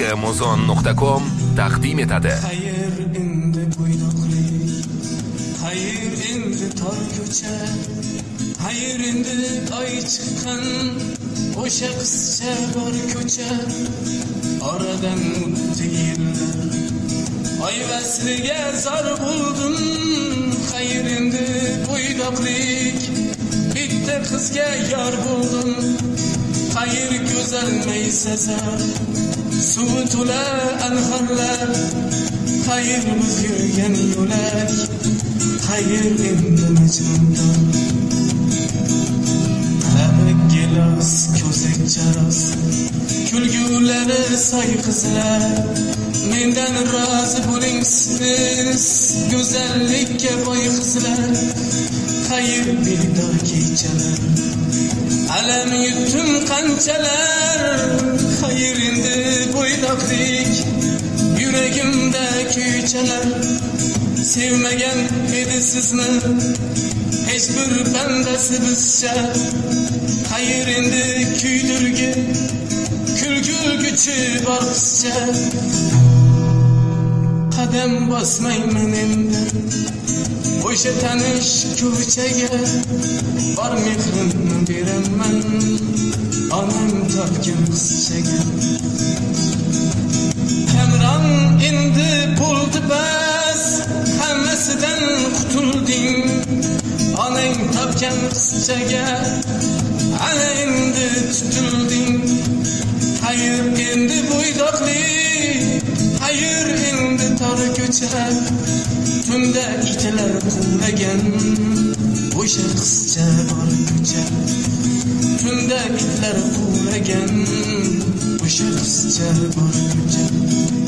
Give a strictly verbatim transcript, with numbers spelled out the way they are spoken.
muzon nuqta com taqdim etadi. Xayr endi bo'ydoqlik, xayr endi tor ko'cha, xayr endi oy chiqqan o'sha qizcha bor ko'cha. Oradan o'tdi yillar, oy vasliga zor bo'ldim. Xayr endi bo'ydoqlik, bitta qizga yor bo'ldim. Xayr go'zal maysazar, suvi to'la anhorlar, xayr biz yurgan yo'lak, xayr endi majnundor. Labi gilos, ko'zak charos, kulgulari soy qizlar, mendan rozi bo'ling siz, go'zallikka boy qizlar. Xayr bedor kechalar, alam yutdim qanchalar. Xayr endi bo'ydoqlik, yuragimda kuychalar. Sevmagan edi sizni hech bir bandasi bizcha. Xayr endi kuydirgi, kulgulguchi bor qizcha. Qadam bosmayman endi o'sha tanish ko'chaga, bor mehrimni beraman onam topgan qizchaga. Kamron endi bo'ldi bas, hammasidan qutulding, onang topgan qizchaga ana endi tutilding. Xayr endi bo'ydoqlik, xayr endi tor ko'cha, tunda itlar quvlagan o'sha qizcha bor ko'cha. Tunda itlar quvlagan o'sha qizcha bor ko'cha.